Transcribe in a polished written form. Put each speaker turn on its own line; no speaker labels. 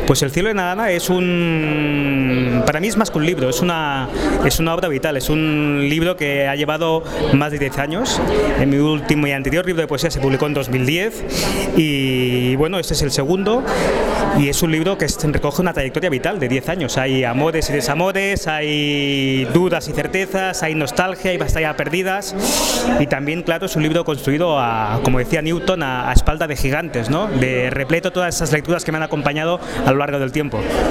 Pues El cielo de Nadana para mí es más que un libro, es una obra vital, es un libro que ha llevado más de 10 años. En mi último y anterior libro de poesía se publicó en 2010 y bueno, este es el segundo y es un libro que recoge una trayectoria vital de 10 años. Hay amores y desamores, hay dudas y certezas, hay nostalgia, hay batallas perdidas y también, claro, es un libro construido, como decía Newton, a espalda de gigantes, ¿no? De repleto todas esas lecturas que me han acompañado a lo largo del tiempo.